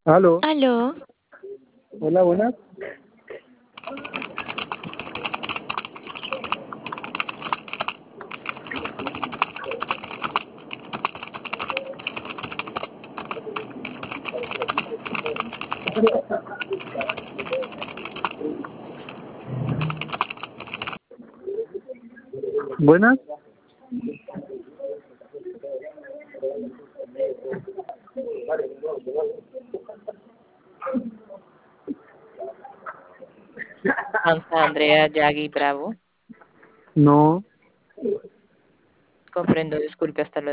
Aló, Aló, hola, buenas. Buenas. 11 Andrea Yagi Bravo. No, Comprendo, disculpe, hasta luego.